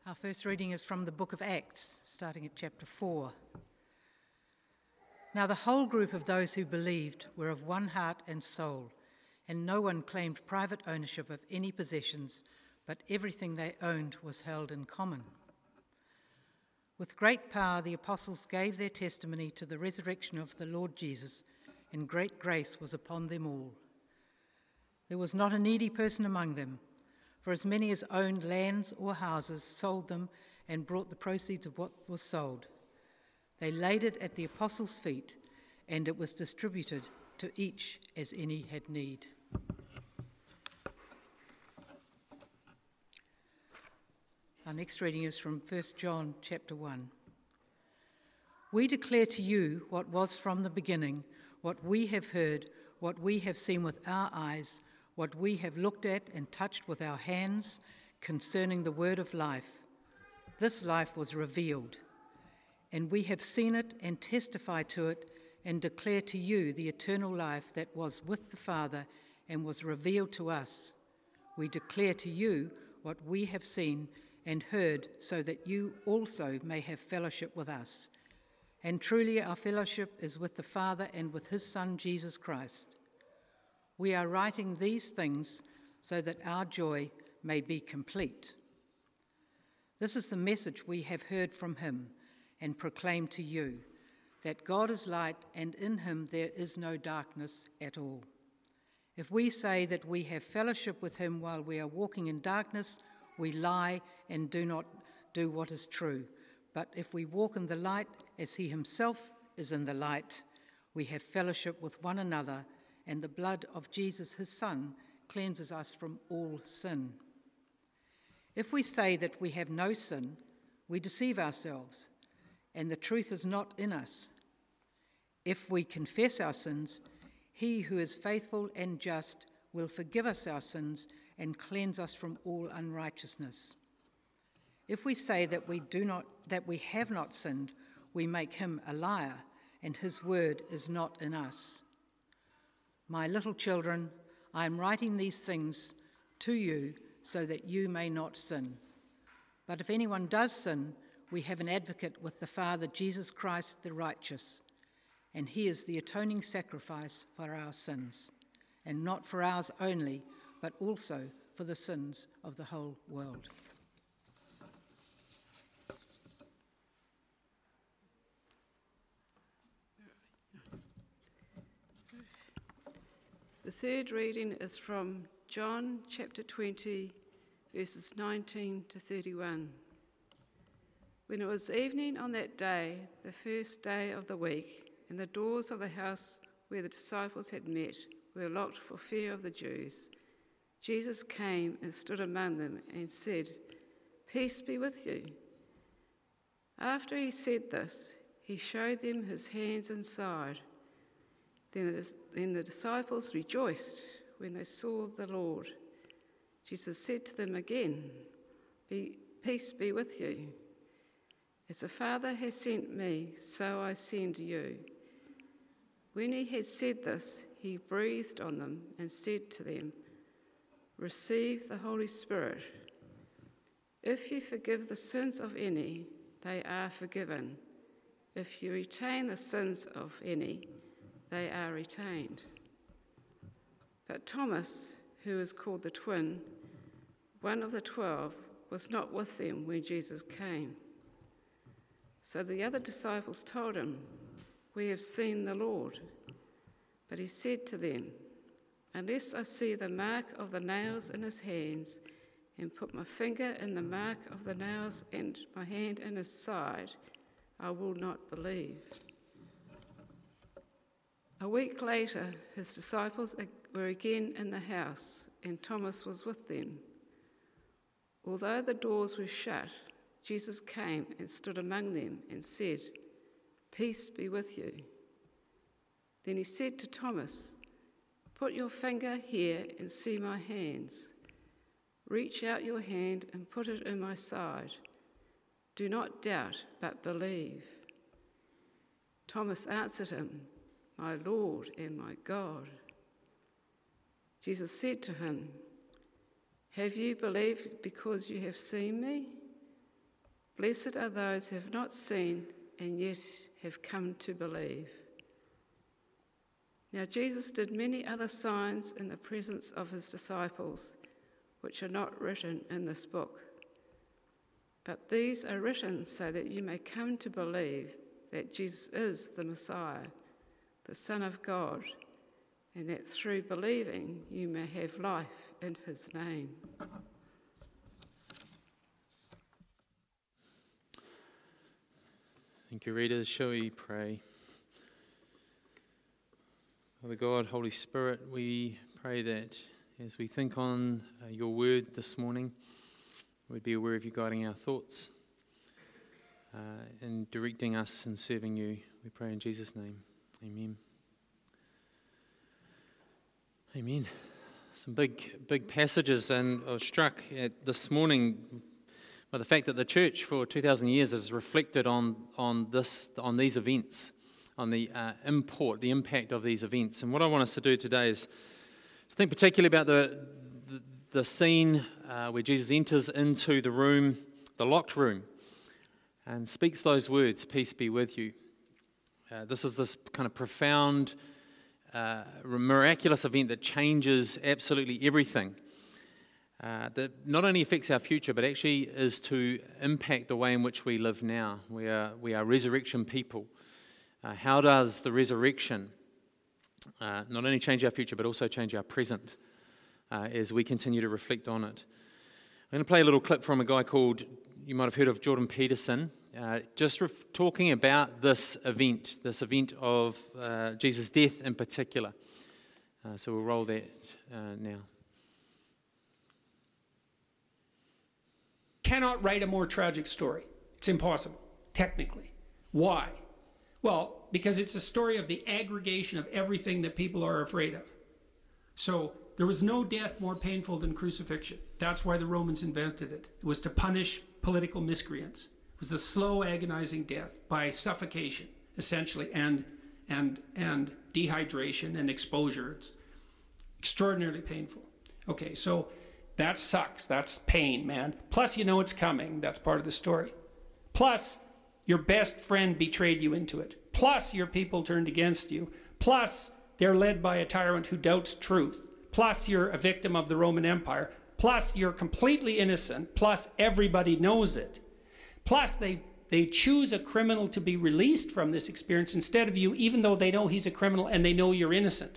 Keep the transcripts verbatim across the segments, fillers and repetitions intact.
Our first reading is from the book of Acts, starting at chapter four. Now the whole group of those who believed were of one heart and soul, and no one claimed private ownership of any possessions, but everything they owned was held in common. With great power the apostles gave their testimony to the resurrection of the Lord Jesus, and great grace was upon them all. There was not a needy person among them, for as many as owned lands or houses sold them and brought the proceeds of what was sold. They laid it at the apostles' feet, and it was distributed to each as any had need. Our next reading is from First John chapter one. We declare to you what was from the beginning, what we have heard, what we have seen with our eyes, what we have looked at and touched with our hands concerning the word of life. This life was revealed, and we have seen it and testify to it and declare to you the eternal life that was with the Father and was revealed to us. We declare to you what we have seen and heard, so that you also may have fellowship with us. And truly our fellowship is with the Father and with his Son, Jesus Christ. We are writing these things so that our joy may be complete. This is the message we have heard from him and proclaim to you, that God is light and in him there is no darkness at all. If we say that we have fellowship with him while we are walking in darkness, we lie and do not do what is true. But if we walk in the light as he himself is in the light, we have fellowship with one another, and the blood of Jesus, his Son, cleanses us from all sin. If we say that we have no sin, we deceive ourselves, and the truth is not in us. If we confess our sins, he who is faithful and just will forgive us our sins and cleanse us from all unrighteousness. If we say that we do not, that we have not sinned, we make him a liar, and his word is not in us. My little children, I am writing these things to you so that you may not sin. But if anyone does sin, we have an advocate with the Father, Jesus Christ the righteous, and he is the atoning sacrifice for our sins, and not for ours only, but also for the sins of the whole world. The third reading is from John chapter twenty, verses nineteen to thirty-one. When it was evening on that day, the first day of the week, and the doors of the house where the disciples had met were locked for fear of the Jews, Jesus came and stood among them and said, "Peace be with you." After he said this, he showed them his hands and side. Then the, then the disciples rejoiced when they saw the Lord. Jesus said to them again, be, "Peace be with you. As the Father has sent me, so I send you." When he had said this, he breathed on them and said to them, "Receive the Holy Spirit. If you forgive the sins of any, they are forgiven. If you retain the sins of any, they are retained." But Thomas, who is called the twin, one of the twelve, was not with them when Jesus came. So the other disciples told him, "We have seen the Lord." But he said to them, "Unless I see the mark of the nails in his hands, and put my finger in the mark of the nails and my hand in his side, I will not believe." A week later, his disciples were again in the house, and Thomas was with them. Although the doors were shut, Jesus came and stood among them and said, "Peace be with you." Then he said to Thomas, "Put your finger here and see my hands. Reach out your hand and put it in my side. Do not doubt, but believe." Thomas answered him, "My Lord and my God." Jesus said to him, "Have you believed because you have seen me? Blessed are those who have not seen and yet have come to believe." Now Jesus did many other signs in the presence of his disciples, which are not written in this book. But these are written so that you may come to believe that Jesus is the Messiah, the Son of God, and that through believing you may have life in his name. Thank you, readers. Shall we pray? Father God, Holy Spirit, we pray that as we think on uh, your word this morning, we'd be aware of you guiding our thoughts uh, and directing us in serving you. We pray in Jesus' name. Amen. Amen. Some big, big passages, and I was struck at this morning by the fact that the church for two thousand years has reflected on on this on these events, on the uh, import, the impact of these events. And what I want us to do today is to think particularly about the the, the scene uh, where Jesus enters into the room, the locked room, and speaks those words, "Peace be with you." Uh, this is this kind of profound, uh, miraculous event that changes absolutely everything. Uh, that not only affects our future, but actually is to impact the way in which we live now. We are we are resurrection people. Uh, how does the resurrection uh, not only change our future, but also change our present uh, as we continue to reflect on it? I'm going to play a little clip from a guy called, you might have heard of, Jordan Peterson, uh, just ref- talking about this event, this event of uh, Jesus' death in particular. Uh, so we'll roll that uh, now. Cannot write a more tragic story. It's impossible, technically. Why? Well, because it's a story of the aggregation of everything that people are afraid of. So there was no death more painful than crucifixion. That's why the Romans invented it. It was to punish political miscreants. It was the slow, agonizing death by suffocation, essentially, and and and dehydration and exposure. It's extraordinarily painful. Okay, so that sucks. That's pain, man. Plus, you know it's coming. That's part of the story. Plus, your best friend betrayed you into it. Plus, your people turned against you. Plus, they're led by a tyrant who doubts truth. Plus, you're a victim of the Roman Empire. Plus, you're completely innocent. Plus, everybody knows it. Plus, they, they choose a criminal to be released from this experience instead of you, even though they know he's a criminal and they know you're innocent.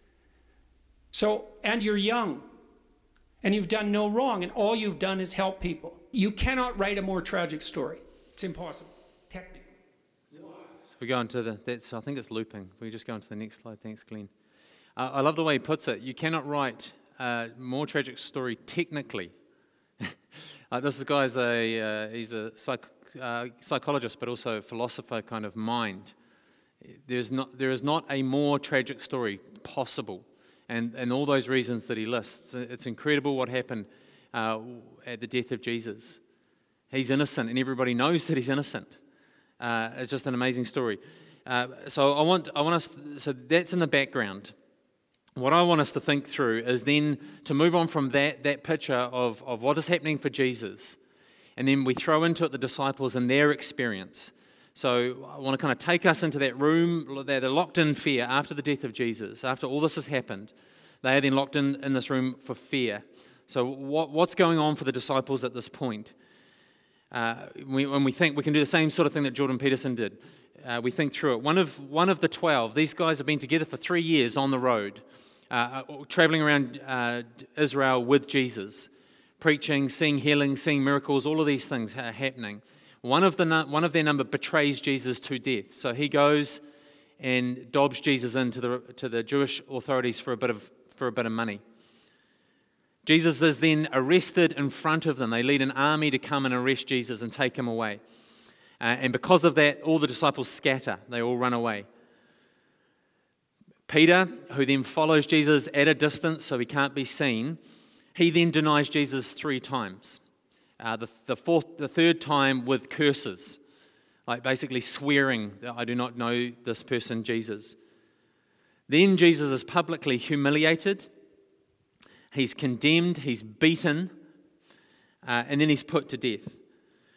So, and you're young. And you've done no wrong, and all you've done is help people. You cannot write a more tragic story. It's impossible, technically. So if we go into the, that's, I think it's looping. We just go on to the next slide. Thanks, Glenn. Uh, I love the way he puts it. You cannot write a more tragic story technically. uh, this guy's a, uh, he's a psych, uh, psychologist, but also a philosopher kind of mind. There's not, there is not a more tragic story possible. And, and all those reasons that he lists. It's incredible what happened uh, at the death of Jesus. He's innocent, and everybody knows that he's innocent. Uh, it's just an amazing story. Uh, so I want, I want us. So that's in the background. What I want us to think through is then to move on from that that picture of of what is happening for Jesus, and then we throw into it the disciples and their experience. So I want to kind of take us into that room. They're locked in fear after the death of Jesus. After all this has happened, they are then locked in, in this room for fear. So what, what's going on for the disciples at this point? Uh, we, when we think we can do the same sort of thing that Jordan Peterson did, uh, we think through it. One of one of the twelve, these guys have been together for three years on the road, uh, traveling around uh, Israel with Jesus, preaching, seeing healing, seeing miracles, all of these things are happening. One of the one of their number betrays Jesus to death. So he goes and dobs Jesus into the to the Jewish authorities for a bit of for a bit of money. Jesus is then arrested in front of them. They lead an army to come and arrest Jesus and take him away. Uh, and because of that, all the disciples scatter. They all run away. Peter, who then follows Jesus at a distance so he can't be seen, he then denies Jesus three times. Uh, the, the fourth, the third time with curses, like basically swearing that I do not know this person, Jesus. Then Jesus is publicly humiliated, he's condemned, he's beaten, uh, and then he's put to death.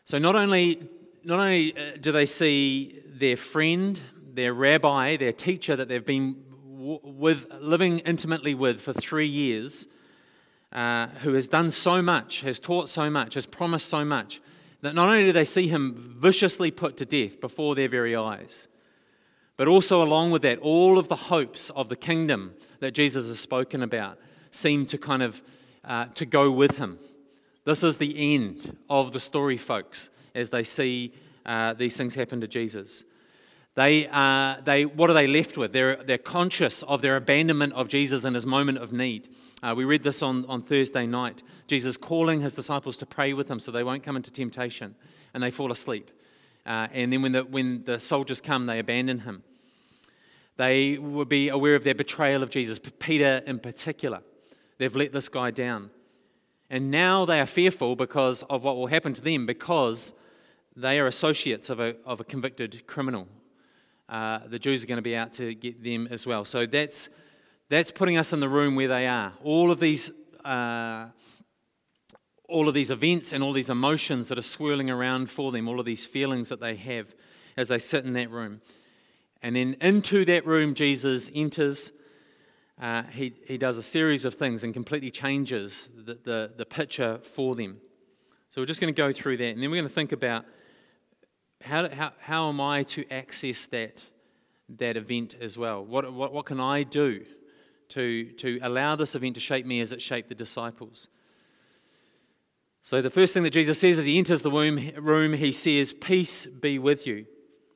So not only, not only do they see their friend, their rabbi, their teacher that they've been with, living intimately with for three years, uh, who has done so much, has taught so much, has promised so much, that not only do they see him viciously put to death before their very eyes, but also along with that, all of the hopes of the kingdom that Jesus has spoken about seem to kind of uh, to go with him. This is the end of the story, folks, as they see uh, these things happen to Jesus. They, uh, they, what are they left with? They're, they're conscious of their abandonment of Jesus in his moment of need. Uh, we read this on, on Thursday night. Jesus calling his disciples to pray with him so they won't come into temptation, and they fall asleep. Uh, and then when the, when the soldiers come, they abandon him. They will be aware of their betrayal of Jesus, Peter in particular. They've let this guy down. And now they are fearful because of what will happen to them, because they are associates of a, of a convicted criminal. Uh, the Jews are going to be out to get them as well. So that's that's putting us in the room where they are. All of these, uh, all of these events and all these emotions that are swirling around for them, all of these feelings that they have as they sit in that room. And then into that room, Jesus enters. Uh, he, he does a series of things and completely changes the, the, the picture for them. So we're just going to go through that. And then we're going to think about how, how, how am I to access that, that event as well? What, what, what can I do to, to allow this event to shape me as it shaped the disciples? So the first thing that Jesus says as he enters the room, he says, "Peace be with you."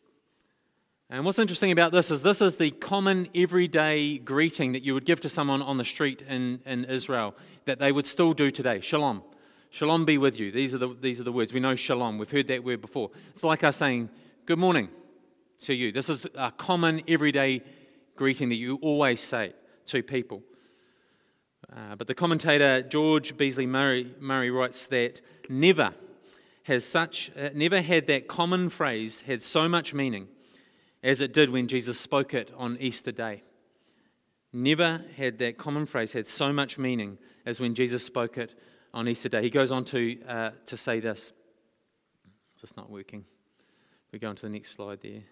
And what's interesting about this is this is the common everyday greeting that you would give to someone on the street in, in Israel that they would still do today. Shalom. Shalom be with you. These are the these are the words. We know shalom. We've heard that word before. It's like us saying good morning to you. This is a common everyday greeting that you always say to people. Uh, but the commentator George Beasley Murray, Murray writes that never has such uh, never had that common phrase had so much meaning as it did when Jesus spoke it on Easter Day. Never had that common phrase had so much meaning as when Jesus spoke it on Easter Day. He goes on to uh, to say this. It's just not working. We go on to the next slide there.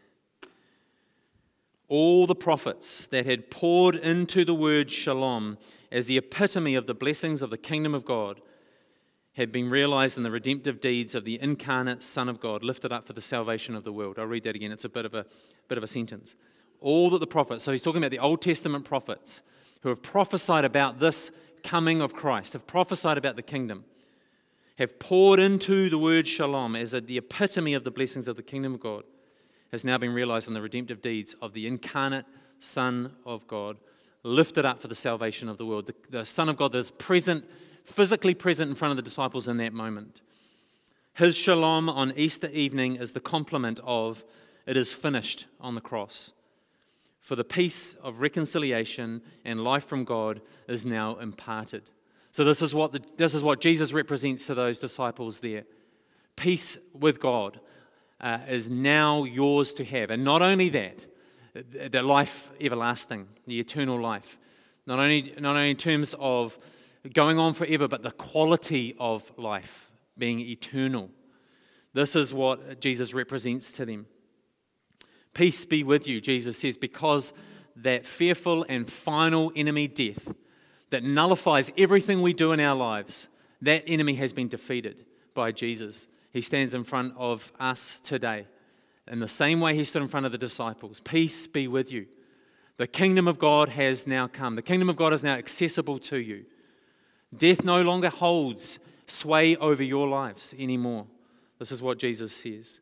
All the prophets that had poured into the word shalom as the epitome of the blessings of the kingdom of God had been realized in the redemptive deeds of the incarnate Son of God, lifted up for the salvation of the world. I'll read that again. It's a bit of a bit of a sentence. All that the prophets, so he's talking about the Old Testament prophets who have prophesied about this coming of Christ, have prophesied about the kingdom, have poured into the word shalom as a, the epitome of the blessings of the kingdom of God, has now been realized in the redemptive deeds of the incarnate Son of God, lifted up for the salvation of the world. The, the Son of God that is present, physically present in front of the disciples in that moment. His shalom on Easter evening is the complement of "it is finished" on the cross. For the peace of reconciliation and life from God is now imparted. So this is what the, this is what Jesus represents to those disciples there. Peace with God uh, is now yours to have. And not only that, the life everlasting, the eternal life. Not only, not only in terms of going on forever, but the quality of life being eternal. This is what Jesus represents to them. Peace be with you, Jesus says, because that fearful and final enemy, death, that nullifies everything we do in our lives, that enemy has been defeated by Jesus. He stands in front of us today in the same way he stood in front of the disciples. Peace be with you. The kingdom of God has now come. The kingdom of God is now accessible to you. Death no longer holds sway over your lives anymore. This is what Jesus says.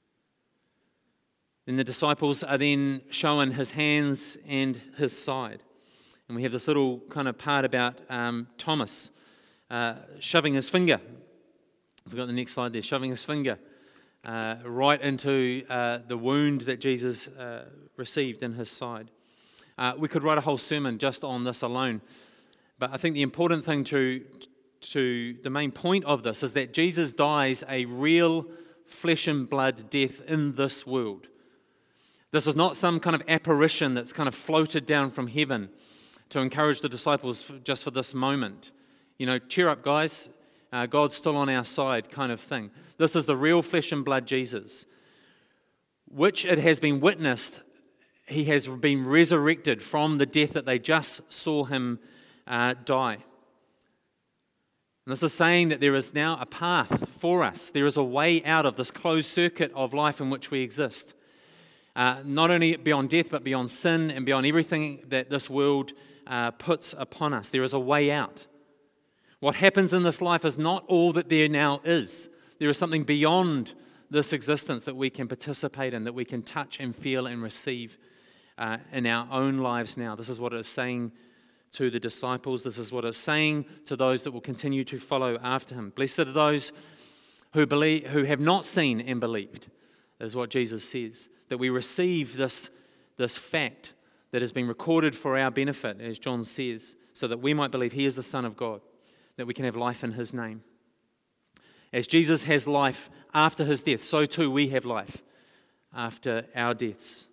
Then the disciples are then shown his hands and his side. And we have this little kind of part about um, Thomas uh, shoving his finger. I've got the next slide there. Shoving his finger uh, right into uh, the wound that Jesus uh, received in his side. Uh, we could write a whole sermon just on this alone. But I think the important thing to, to the main point of this is that Jesus dies a real flesh and blood death in this world. This is not some kind of apparition that's kind of floated down from heaven to encourage the disciples for, just for this moment. You know, cheer up, guys. uh, God's still on our side kind of thing. This is the real flesh and blood Jesus, which it has been witnessed, he has been resurrected from the death that they just saw him uh, die. And this is saying that there is now a path for us. There is a way out of this closed circuit of life in which we exist. Uh, not only beyond death, but beyond sin and beyond everything that this world uh, puts upon us. There is a way out. What happens in this life is not all that there now is. There is something beyond this existence that we can participate in, that we can touch and feel and receive uh, in our own lives now. This is what it is saying to the disciples. This is what it's saying to those that will continue to follow after him. Blessed are those who believe, who have not seen and believed, is what Jesus says. That we receive this, this fact that has been recorded for our benefit, as John says, so that we might believe he is the Son of God, that we can have life in his name. As Jesus has life after his death, so too we have life after our deaths.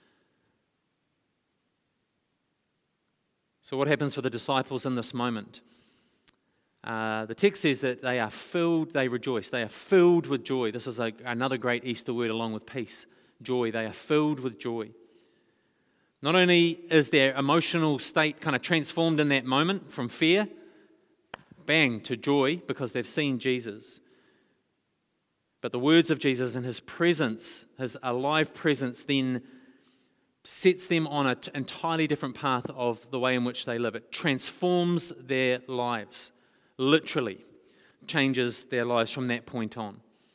So what happens for the disciples in this moment? Uh, the text says that they are filled, they rejoice. They are filled with joy. This is a, another great Easter word along with peace, joy. They are filled with joy. Not only is their emotional state kind of transformed in that moment from fear, bang, to joy because they've seen Jesus, but the words of Jesus and his presence, his alive presence, then sets them on an entirely different path of the way in which they live. It transforms their lives, literally changes their lives from that point on.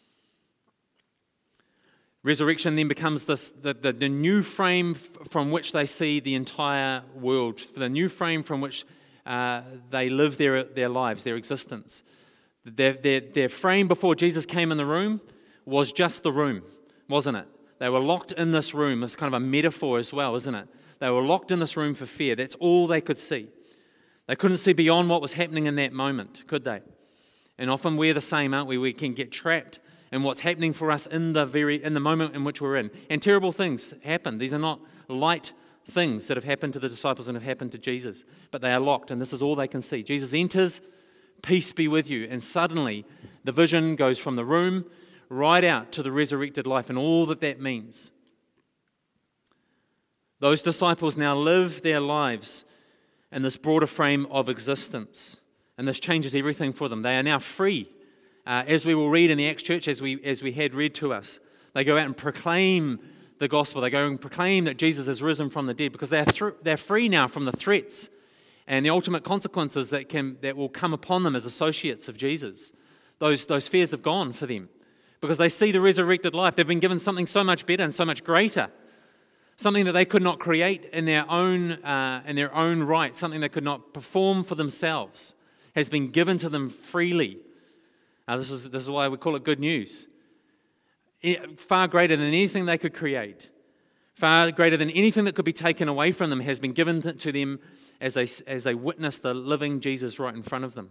Resurrection then becomes this the, the, the new frame f- from which they see the entire world, the new frame from which uh, they live their, their lives, their existence. Their, their, their frame before Jesus came in the room was just the room, wasn't it? They were locked in this room. It's kind of a metaphor as well, isn't it? They were locked in this room for fear. That's all they could see. They couldn't see beyond what was happening in that moment, could they? And often we're the same, aren't we? We can get trapped in what's happening for us in the very in the moment in which we're in. And terrible things happen. These are not light things that have happened to the disciples and have happened to Jesus. But they are locked, and this is all they can see. Jesus enters, peace be with you. And suddenly the vision goes from the room right out to the resurrected life and all that that means. Those disciples now live their lives in this broader frame of existence, and this changes everything for them. They are now free, uh, as we will read in the Acts Church, as we as we had read to us. They go out and proclaim the gospel. They go and proclaim that Jesus has risen from the dead because they're th- they're free now from the threats and the ultimate consequences that can that will come upon them as associates of Jesus. Those those fears have gone for them, because they see the resurrected life. They've been given something so much better and so much greater, something that they could not create in their own uh, in their own right, something they could not perform for themselves, has been given to them freely. Uh, this is this is why we call it good news. It, far greater than anything they could create, far greater than anything that could be taken away from them, has been given to them as they as they witness the living Jesus right in front of them.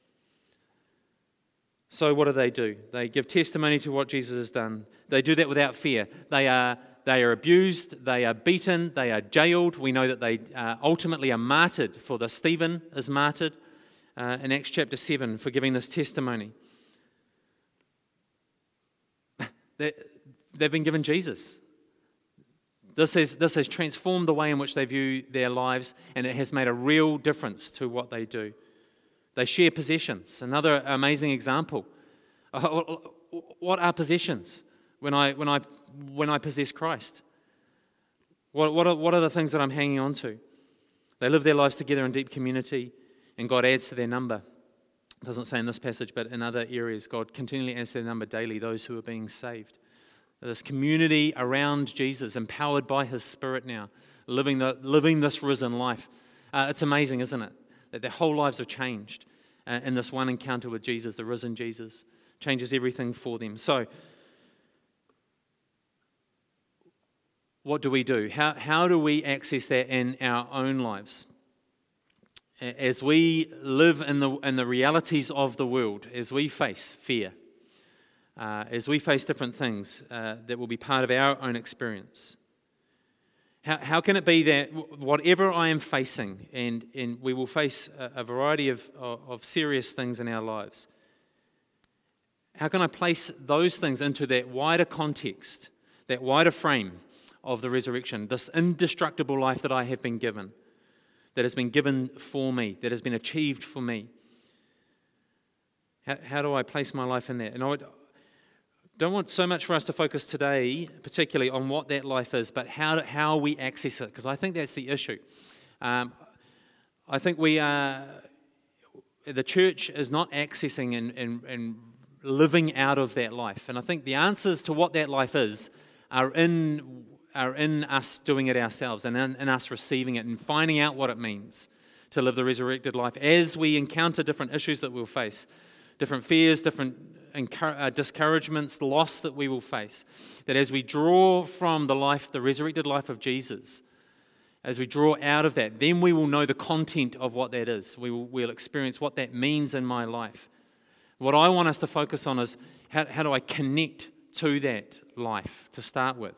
So what do they do? They give testimony to what Jesus has done. They do that without fear. They are they are abused, they are beaten, they are jailed. We know that they uh, ultimately are martyred for this. Stephen is martyred uh, in Acts chapter seven for giving this testimony. they, they've been given Jesus. This has, this has transformed the way in which they view their lives, and it has made a real difference to what they do. They share possessions. Another amazing example. What are possessions when I when I when I possess Christ? What what are, what are the things that I'm hanging on to? They live their lives together in deep community, and God adds to their number. It doesn't say in this passage, but in other areas, God continually adds to their number daily those who are being saved. This community around Jesus, empowered by His Spirit now, living the living this risen life. Uh, it's amazing, isn't it? That their whole lives have changed uh, in this one encounter with Jesus, the risen Jesus. Changes everything for them. So, what do we do? How, how do we access that in our own lives? As we live in the, in the realities of the world, as we face fear, uh, as we face different things uh, that will be part of our own experience. How, how can it be that whatever I am facing, and, and we will face a, a variety of, of, of serious things in our lives, how can I place those things into that wider context, that wider frame of the resurrection, this indestructible life that I have been given, that has been given for me, that has been achieved for me? How, how do I place my life in that? And I would, don't want so much for us to focus today, particularly on what that life is, but how how we access it, because I think that's the issue. Um, I think we are, the church is not accessing and, and, and living out of that life. And I think the answers to what that life is are in are in us doing it ourselves and in, in us receiving it and finding out what it means to live the resurrected life as we encounter different issues that we'll face, different fears, different uh, discouragements, loss that we will face. That as we draw from the life, the resurrected life of Jesus, as we draw out of that, then we will know the content of what that is. We will we'll experience what that means in my life. What I want us to focus on is how, how do I connect to that life to start with.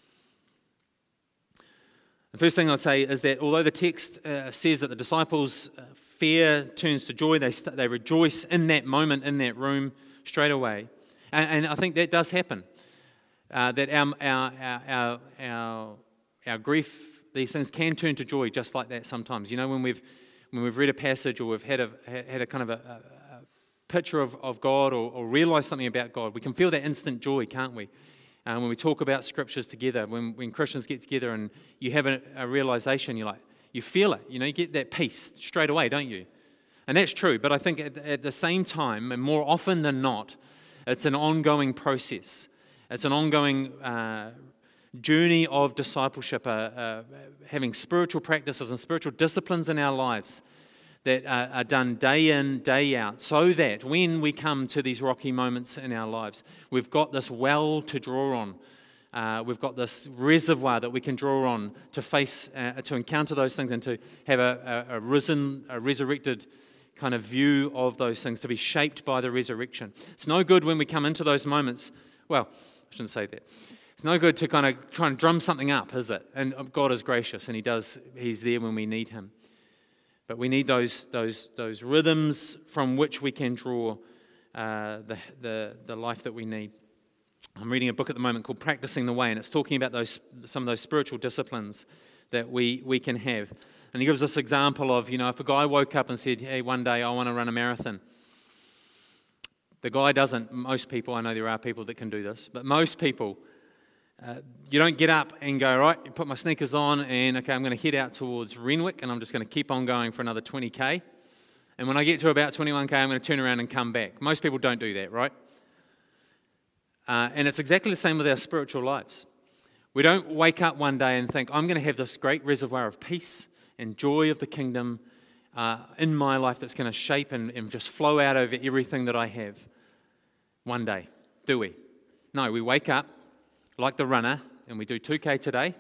The first thing I'd say is that although the text uh, says that the disciples' uh, fear turns to joy, they st- they rejoice in that moment, in that room, straight away. And, and I think that does happen. Uh, that our, our, our, our, our grief, these things can turn to joy just like that sometimes. You know, when we've when we've read a passage or we've had a had a kind of a, a, a picture of, of God or, or realised something about God, we can feel that instant joy, can't we? Uh, when we talk about scriptures together, when, when Christians get together and you have a, a realisation, you're like, you feel it, you know, you get that peace straight away, don't you? And that's true, but I think at, at the same time, and more often than not, it's an ongoing process. It's an ongoing uh, journey of discipleship, uh, uh, having spiritual practices and spiritual disciplines in our lives that are, are done day in, day out, so that when we come to these rocky moments in our lives, we've got this well to draw on. Uh, we've got this reservoir that we can draw on to face, uh, to encounter those things and to have a, a, a risen, a resurrected kind of view of those things, to be shaped by the resurrection. It's no good when we come into those moments, well, I shouldn't say that. It's no good to kind of try and drum something up, is it? And God is gracious and He does, He's there when we need Him. But we need those those those rhythms from which we can draw uh, the, the the life that we need. I'm reading a book at the moment called Practicing the Way, and it's talking about those some of those spiritual disciplines that we, we can have. And he gives this example of, you know, if a guy woke up and said, hey, one day I want to run a marathon. The guy doesn't. Most people, I know there are people that can do this, but most people, Uh, you don't get up and go, right, you put my sneakers on and, okay, I'm going to head out towards Renwick and I'm just going to keep on going for another twenty K. And when I get to about twenty-one K, I'm going to turn around and come back. Most people don't do that, right? Uh, and it's exactly the same with our spiritual lives. We don't wake up one day and think, I'm going to have this great reservoir of peace and joy of the kingdom uh, in my life that's going to shape and, and just flow out over everything that I have one day. Do we? No, we wake up like the runner, and we do two K today,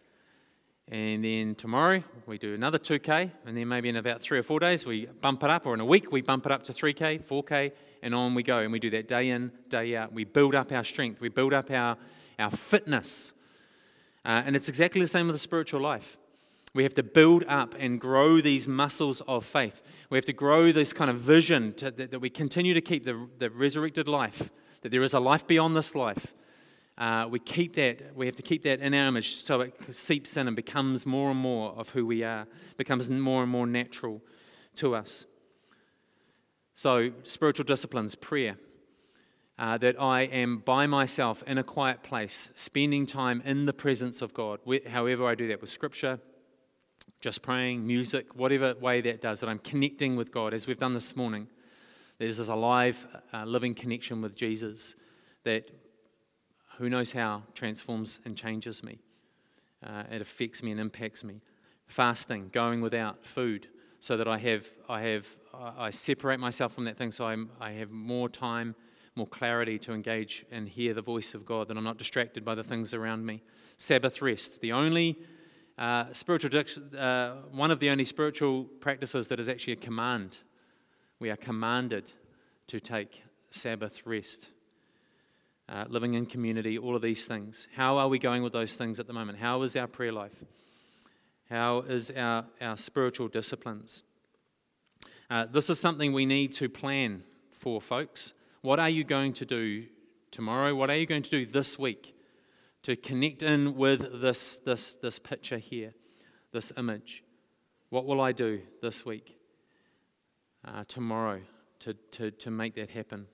and then tomorrow we do another two K, and then maybe in about three or four days we bump it up, or in a week we bump it up to three K, four K, and on we go, and we do that day in, day out. We build up our strength, we build up our, our fitness, uh, and it's exactly the same with the spiritual life. We have to build up and grow these muscles of faith. We have to grow this kind of vision to, that, that we continue to keep the, the resurrected life, that there is a life beyond this life. Uh, we keep that, we have to keep that in our image so it seeps in and becomes more and more of who we are, becomes more and more natural to us. So, spiritual disciplines, prayer, uh, that I am by myself in a quiet place, spending time in the presence of God, however I do that with scripture, just praying, music, whatever way that does, that I'm connecting with God, as we've done this morning. There's this alive, uh, living connection with Jesus that, who knows how, transforms and changes me. Uh, it affects me and impacts me. Fasting, going without food, so that I have, I have, I separate myself from that thing, so I'm, I have more time, more clarity to engage and hear the voice of God, that I'm not distracted by the things around me. Sabbath rest, the only uh, spiritual, uh, one of the only spiritual practices that is actually a command. We are commanded to take Sabbath rest. Uh, living in community, all of these things. How are we going with those things at the moment? How is our prayer life? How is our, our spiritual disciplines? Uh, this is something we need to plan for, folks. What are you going to do tomorrow? What are you going to do this week to connect in with this, this, this picture here, this image? What will I do this week, uh, tomorrow, to, to, to make that happen?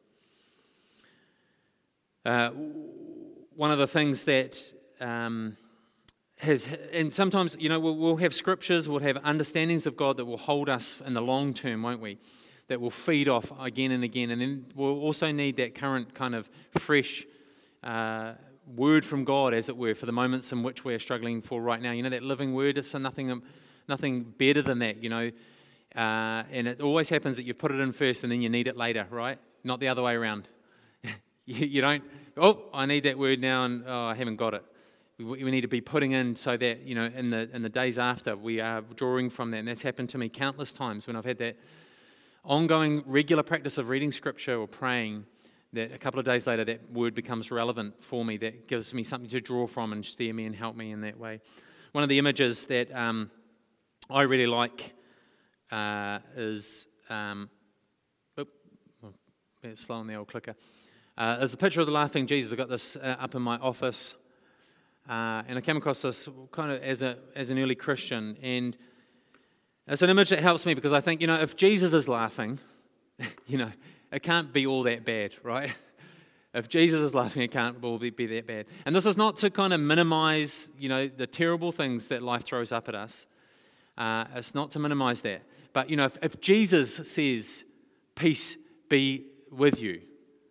Uh, one of the things that um, has, and sometimes, you know, we'll, we'll have scriptures, we'll have understandings of God that will hold us in the long term, won't we? That will feed off again and again. And then we'll also need that current kind of fresh uh, word from God, as it were, for the moments in which we're struggling for right now. You know, that living word, it's nothing, nothing better than that, you know. Uh, and it always happens that you put it in first and then you need it later, right? Not the other way around. you, you don't, oh, I need that word now and oh, I haven't got it. We, we need to be putting in so that, you know, in the in the days after, we are drawing from that. And that's happened to me countless times when I've had that ongoing, regular practice of reading scripture or praying, that a couple of days later that word becomes relevant for me, that gives me something to draw from and steer me and help me in that way. One of the images that um, I really like uh, is, um, oh, oh, slow on the old clicker, uh, is a picture of the laughing Jesus. I've got this uh, up in my office, uh, and I came across this kind of as a as an early Christian, and it's an image that helps me because I think, you know, if Jesus is laughing, you know, it can't be all that bad, right? If Jesus is laughing, it can't all be, be that bad. And this is not to kind of minimize, you know, the terrible things that life throws up at us. Uh, it's not to minimize that. But, you know, if, if Jesus says, peace be with you,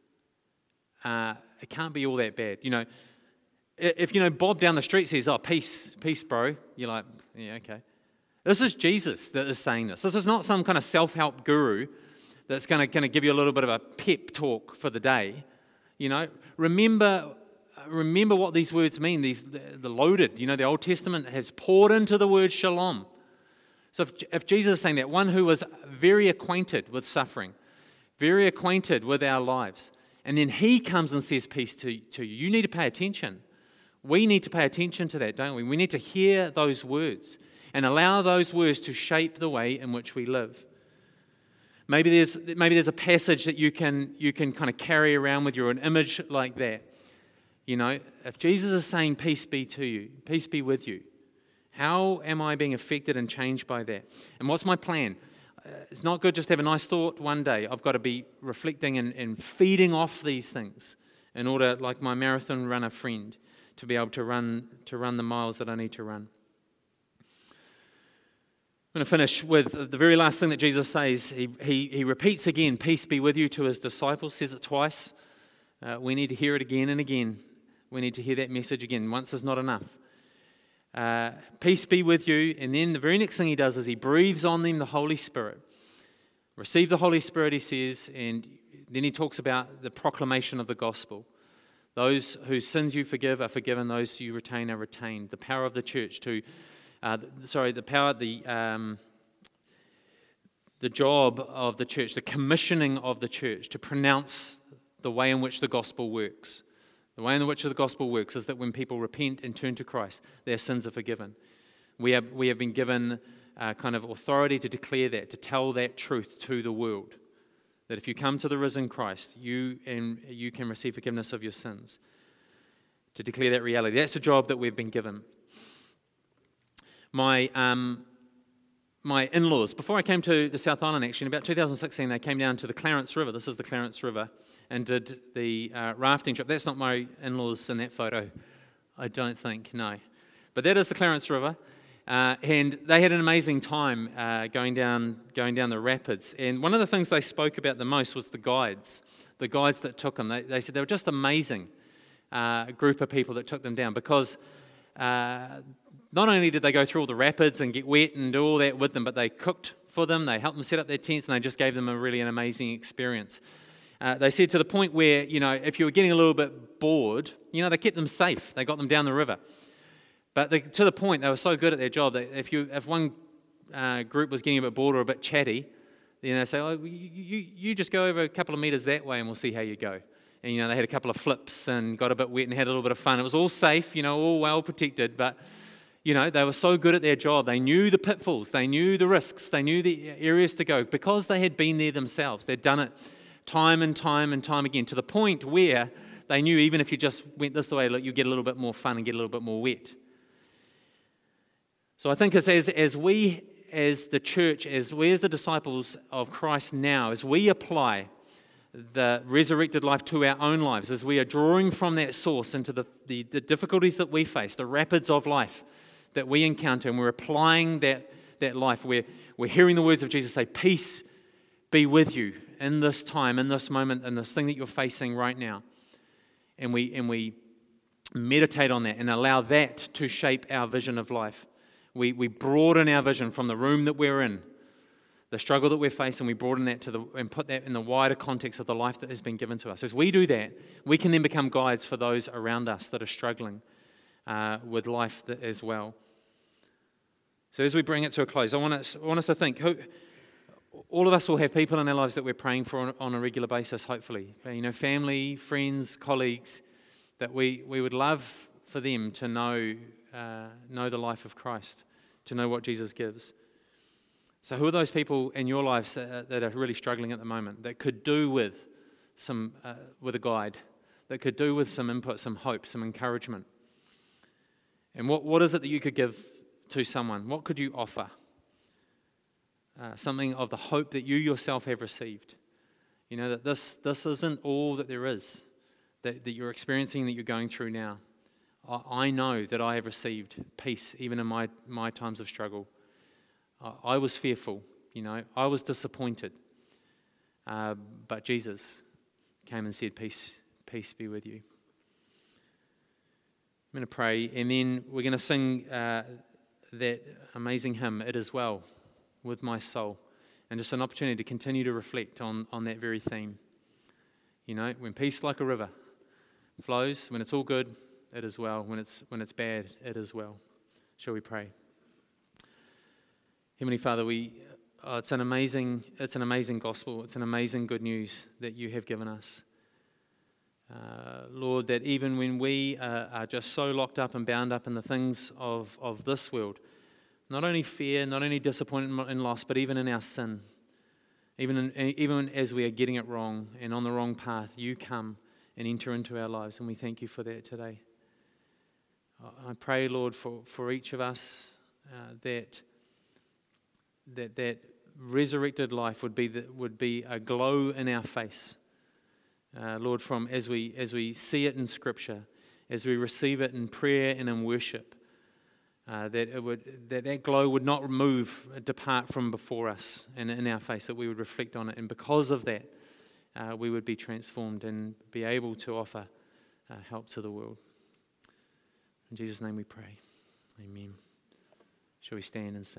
uh, it can't be all that bad. You know, if, you know, Bob down the street says, oh, peace, peace, bro, you're like, yeah, okay. This is Jesus that is saying this. This is not some kind of self-help guru that's going to kind of give you a little bit of a pep talk for the day. You know, remember, remember what these words mean. These the loaded. You know, the Old Testament has poured into the word shalom. So if, if Jesus is saying that, one who was very acquainted with suffering, very acquainted with our lives, and then he comes and says peace to, to you, you need to pay attention. We need to pay attention to that, don't we? We need to hear those words and allow those words to shape the way in which we live. Maybe there's maybe there's a passage that you can you can kind of carry around with you, or an image like that. You know, if Jesus is saying peace be to you, peace be with you, how am I being affected and changed by that? And what's my plan? Uh, it's not good just to have a nice thought one day. I've got to be reflecting and, and feeding off these things in order, like my marathon runner friend, to be able to run to run the miles that I need to run. I'm going to finish with the very last thing that Jesus says. He, he, he repeats again, peace be with you, to his disciples, says it twice. Uh, we need to hear it again and again. We need to hear that message again. Once is not enough. Uh, peace be with you. And then the very next thing he does is he breathes on them the Holy Spirit. Receive the Holy Spirit, he says, and then he talks about the proclamation of the gospel. Those whose sins you forgive are forgiven, those you retain are retained. The power of the church to Uh, sorry, the power, the um, the job of the church, the commissioning of the church to pronounce the way in which the gospel works. The way in which the gospel works is that when people repent and turn to Christ, their sins are forgiven. We have we have been given uh, kind of authority to declare that, to tell that truth to the world. That if you come to the risen Christ, you and you can receive forgiveness of your sins. To declare that reality, that's the job that we've been given. My um, my in-laws, before I came to the South Island, actually, in about two thousand sixteen, they came down to the Clarence River. This is the Clarence River, and did the uh, rafting trip. That's not my in-laws in that photo, I don't think, no. But that is the Clarence River, uh, and they had an amazing time uh, going down going down the rapids. And one of the things they spoke about the most was the guides, the guides that took them. They, they said they were just amazing uh, group of people that took them down because. Uh, Not only did they go through all the rapids and get wet and do all that with them, but they cooked for them, they helped them set up their tents, and they just gave them a really an amazing experience. Uh, they said to the point where, you know, if you were getting a little bit bored, you know, they kept them safe. They got them down the river. But they, to the point, they were so good at their job that if you if one uh, group was getting a bit bored or a bit chatty, then they say, oh, you, you, you just go over a couple of meters that way and we'll see how you go. And, you know, they had a couple of flips and got a bit wet and had a little bit of fun. It was all safe, you know, all well protected, but... You know, they were so good at their job. They knew the pitfalls. They knew the risks. They knew the areas to go because they had been there themselves. They'd done it time and time and time again, to the point where they knew even if you just went this way, look, you get a little bit more fun and get a little bit more wet. So I think it's as, as we, as the church, as we as the disciples of Christ now, as we apply the resurrected life to our own lives, as we are drawing from that source into the, the, the difficulties that we face, the rapids of life that we encounter, and we're applying that, that life, we're, we're hearing the words of Jesus say, peace be with you in this time, in this moment, in this thing that you're facing right now. And we, and we meditate on that and allow that to shape our vision of life. We, we broaden our vision from the room that we're in, the struggle that we're facing, we broaden that to the, and put that in the wider context of the life that has been given to us. As we do that, we can then become guides for those around us that are struggling uh, with life that, as well. So as we bring it to a close, I want us, I want us to think, who, all of us will have people in our lives that we're praying for on, on a regular basis, hopefully. You know, family, friends, colleagues, that we, we would love for them to know, uh, know the life of Christ, to know what Jesus gives. So who are those people in your lives that, that are really struggling at the moment, that could do with some uh, with a guide, that could do with some input, some hope, some encouragement? And what, what is it that you could give to someone? What could you offer? Uh, something of the hope that you yourself have received. You know, that this, this isn't all that there is, that, that you're experiencing, that you're going through now. I, I know that I have received peace even in my, my times of struggle. I was fearful, you know, I was disappointed, uh, but Jesus came and said, peace, peace be with you. I'm going to pray, and then we're going to sing uh, that amazing hymn, It Is Well With My Soul, and just an opportunity to continue to reflect on, on that very theme. You know, when peace like a river flows, when it's all good, it is well. When it's, when it's bad, it is well. Shall we pray? Heavenly Father, we, oh, it's an amazing, it's an amazing gospel. It's an amazing good news that you have given us. Uh, Lord, that even when we uh, are just so locked up and bound up in the things of, of this world, not only fear, not only disappointment and loss, but even in our sin, even, in, even as we are getting it wrong and on the wrong path, you come and enter into our lives, and we thank you for that today. I pray, Lord, for, for each of us uh, that that that resurrected life would be the, would be a glow in our face, uh, Lord, from as we as we see it in Scripture, as we receive it in prayer and in worship, uh, that it would that that glow would not move, depart from before us and in our face, that we would reflect on it, and because of that, uh, we would be transformed and be able to offer uh, help to the world. In Jesus' name we pray. Amen. Shall we stand and sing?